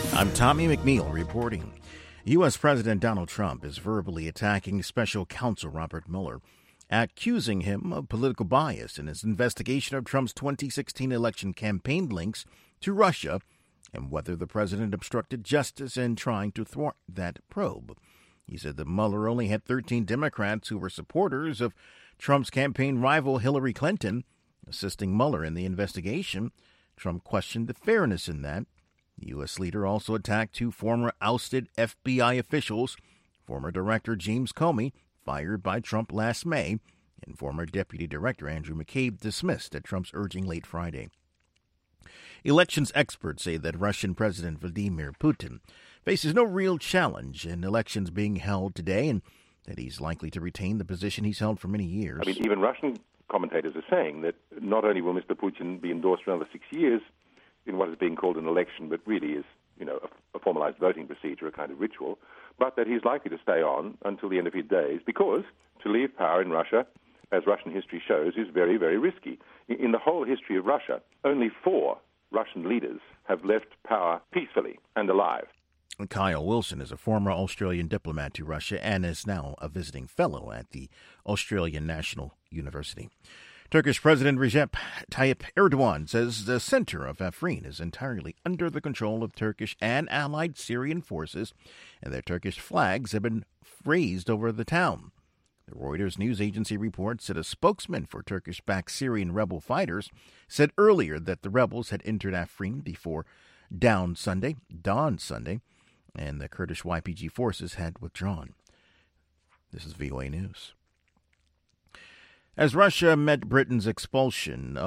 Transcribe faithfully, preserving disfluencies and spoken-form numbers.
I'm Tommy McNeil reporting. U S. President Donald Trump is verbally attacking special counsel Robert Mueller, accusing him of political bias in his investigation of Trump's twenty sixteen election campaign links to Russia and whether the president obstructed justice in trying to thwart that probe. He said that Mueller only had thirteen Democrats who were supporters of Trump's campaign rival Hillary Clinton assisting Mueller in the investigation. Trump questioned the fairness in that. The U S leader also attacked two former ousted F B I officials, former Director James Comey, fired by Trump last May, and former Deputy Director Andrew McCabe, dismissed at Trump's urging late Friday. Elections experts say that Russian President Vladimir Putin faces no real challenge in elections being held today, and that he's likely to retain the position he's held for many years. I mean, even Russian commentators are saying that not only will Mister Putin be endorsed for another six years in what is being called an election, but really is, you know, a, a formalized voting procedure, a kind of ritual, but that he's likely to stay on until the end of his days, because to leave power in Russia, as Russian history shows, is very, very risky. In, in the whole history of Russia, only four Russian leaders have left power peacefully and alive. Kyle Wilson is a former Australian diplomat to Russia and is now a visiting fellow at the Australian National University. Turkish President Recep Tayyip Erdogan says the center of Afrin is entirely under the control of Turkish and allied Syrian forces, and their Turkish flags have been raised over the town. The Reuters news agency reports that a spokesman for Turkish-backed Syrian rebel fighters said earlier that the rebels had entered Afrin before dawn Sunday, dawn Sunday, and the Kurdish Y P G forces had withdrawn. This is V O A News. As Russia met Britain's expulsion